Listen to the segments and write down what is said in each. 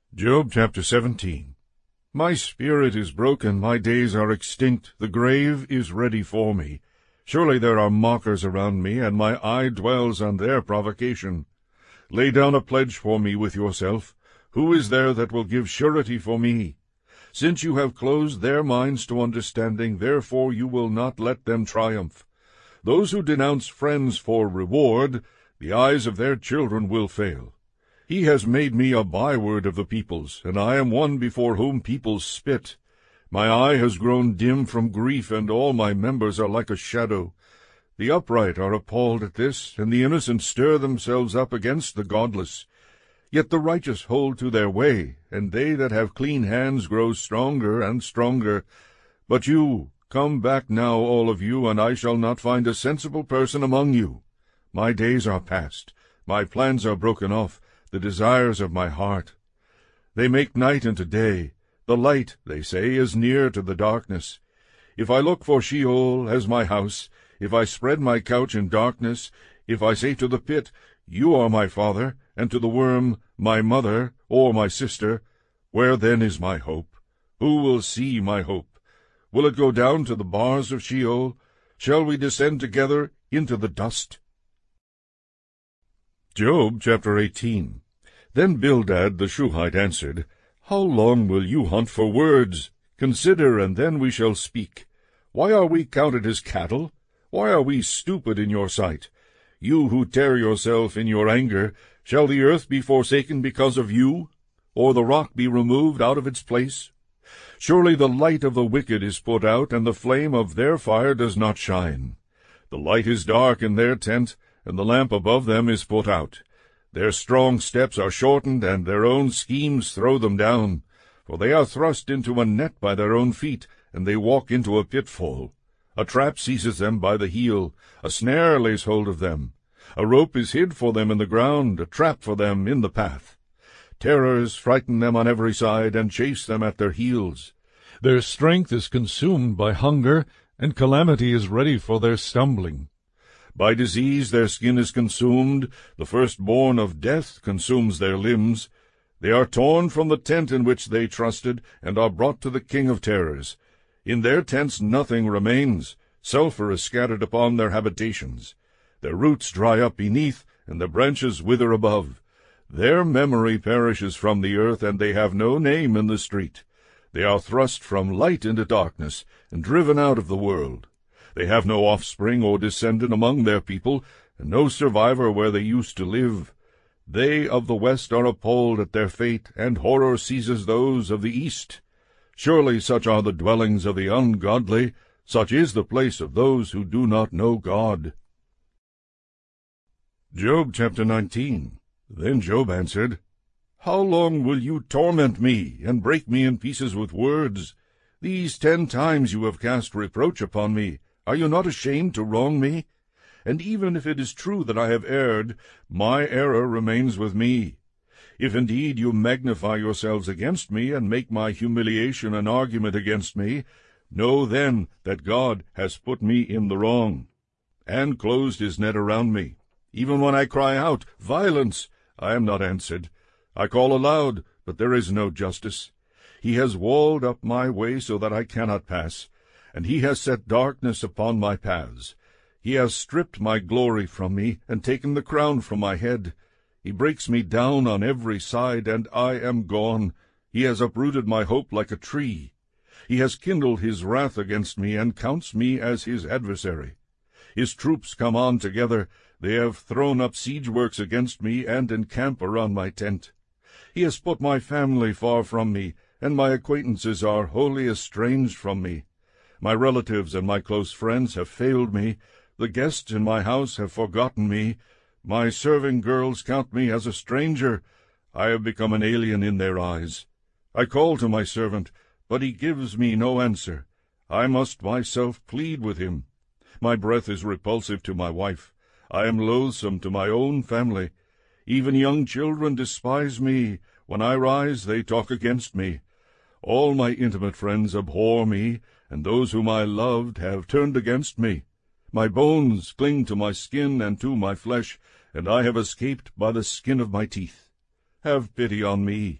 Job chapter 17. My spirit is broken, my days are extinct, the grave is ready for me. Surely there are mockers around me, and my eye dwells on their provocation. Lay down a pledge for me with yourself. Who is there that will give surety for me? Since you have closed their minds to understanding, therefore you will not let them triumph. Those who denounce friends for reward, the eyes of their children will fail. He has made me a byword of the peoples, and I am one before whom peoples spit. My eye has grown dim from grief, and all my members are like a shadow. The upright are appalled at this, and the innocent stir themselves up against the godless. Yet the righteous hold to their way, and they that have clean hands grow stronger and stronger. But you, come back now, all of you, and I shall not find a sensible person among you. My days are past, my plans are broken off, the desires of my heart. They make night into day. The light, they say, is near to the darkness. If I look for Sheol as my house, if I spread my couch in darkness, if I say to the pit, You are my father, and to the worm, My mother, or my sister, where then is my hope? Who will see my hope? Will it go down to the bars of Sheol? Shall we descend together into the dust? Job chapter 18. Then Bildad the Shuhite answered, How long will you hunt for words? Consider, and then we shall speak. Why are we counted as cattle? Why are we stupid in your sight? You who tear yourself in your anger, shall the earth be forsaken because of you? Or the rock be removed out of its place? Surely the light of the wicked is put out, and the flame of their fire does not shine. The light is dark in their tent, and the lamp above them is put out. Their strong steps are shortened, and their own schemes throw them down. For they are thrust into a net by their own feet, and they walk into a pitfall. A trap seizes them by the heel, a snare lays hold of them. A rope is hid for them in the ground, a trap for them in the path. Terrors frighten them on every side, and chase them at their heels. Their strength is consumed by hunger, and calamity is ready for their stumbling. By disease their skin is consumed, the firstborn of death consumes their limbs. They are torn from the tent in which they trusted, and are brought to the king of terrors. In their tents nothing remains, sulphur is scattered upon their habitations. Their roots dry up beneath, and their branches wither above. Their memory perishes from the earth, and they have no name in the street. They are thrust from light into darkness, and driven out of the world. They have no offspring or descendant among their people, and no survivor where they used to live. They of the west are appalled at their fate, and horror seizes those of the east. Surely such are the dwellings of the ungodly, such is the place of those who do not know God. Job chapter 19. Then Job answered, How long will you torment me, and break me in pieces with words? These 10 times you have cast reproach upon me. Are you not ashamed to wrong me? And even if it is true that I have erred, my error remains with me. If indeed you magnify yourselves against me, and make my humiliation an argument against me, know then that God has put me in the wrong, and closed his net around me. Even when I cry out, Violence, I am not answered. I call aloud, but there is no justice. He has walled up my way so that I cannot pass, and he has set darkness upon my paths. He has stripped my glory from me, and taken the crown from my head. He breaks me down on every side, and I am gone. He has uprooted my hope like a tree. He has kindled his wrath against me, and counts me as his adversary. His troops come on together. They have thrown up siege works against me, and encamp around my tent. He has put my family far from me, and my acquaintances are wholly estranged from me. My relatives and my close friends have failed me. The guests in my house have forgotten me. My serving girls count me as a stranger. I have become an alien in their eyes. I call to my servant, but he gives me no answer. I must myself plead with him. My breath is repulsive to my wife. I am loathsome to my own family. Even young children despise me. When I rise, they talk against me. All my intimate friends abhor me, and those whom I loved have turned against me. My bones cling to my skin and to my flesh, and I have escaped by the skin of my teeth. Have pity on me.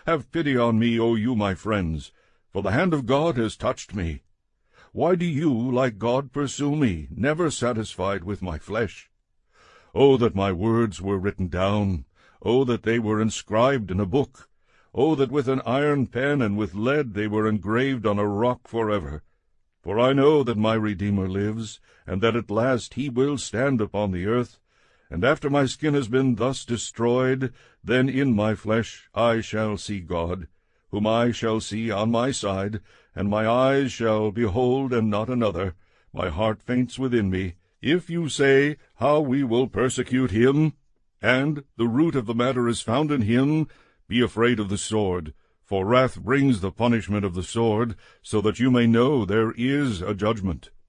Have pity on me, O you my friends, for the hand of God has touched me. Why do you, like God, pursue me, never satisfied with my flesh? Oh, that my words were written down! Oh, that they were inscribed in a book! Oh, that with an iron pen and with lead they were engraved on a rock forever! For I know that my Redeemer lives, and that at last he will stand upon the earth. And after my skin has been thus destroyed, then in my flesh I shall see God, whom I shall see on my side, and my eyes shall behold and not another. My heart faints within me. If you say, How we will persecute him, and the root of the matter is found in him, be afraid of the sword, for wrath brings the punishment of the sword, so that you may know there is a judgment.